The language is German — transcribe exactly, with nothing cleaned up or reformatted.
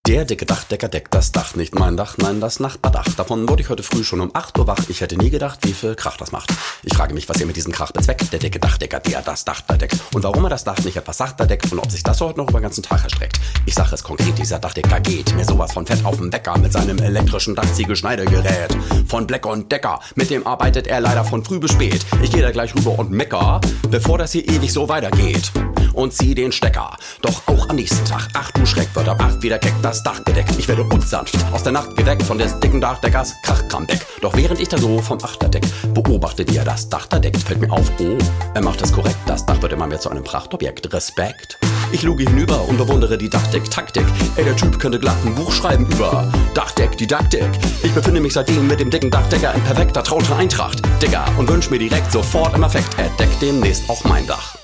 Der dicke Dachdecker deckt das Dach, nicht mein Dach, nein, das Nachbardach. Davon wurde ich heute früh schon um acht Uhr wach. Ich hätte nie gedacht, wie viel Krach das macht. Ich frage mich, was ihr mit diesem Krach bezweckt. Der dicke Dachdecker, der das Dach da deckt. Und warum er das Dach nicht etwas sachter deckt und ob sich das heute noch über den ganzen Tag erstreckt. Ich sage es konkret, dieser Dachdecker geht mir sowas von fett auf den Wecker mit seinem elektrischen Dachziegelschneidegerät. Von Black und Decker, mit dem arbeitet er leider von früh bis spät. Ich gehe da gleich rüber und mecker, bevor das hier ewig so weitergeht. Und zieh den Stecker. Doch auch am nächsten Tag, ach du Schreck, wird ab acht wieder keck das Dach gedeckt. Ich werde unsanft aus der Nacht geweckt von des dicken Dachdeckers Krachkramdeck. Doch während ich da so vom Achterdeck beobachtet, wie er das Dach da deckt, fällt mir auf, oh, er macht es korrekt. Das Dach wird immer mehr zu einem Prachtobjekt. Respekt. Ich luge hinüber und bewundere die Dachdeck-Taktik. Ey, der Typ könnte glatt ein Buch schreiben über Dachdeck, Didaktik. Ich befinde mich seitdem mit dem dicken Dachdecker in perfekter trauter Eintracht. Digga, und wünsch mir direkt sofort im Affekt, er deckt demnächst auch mein Dach.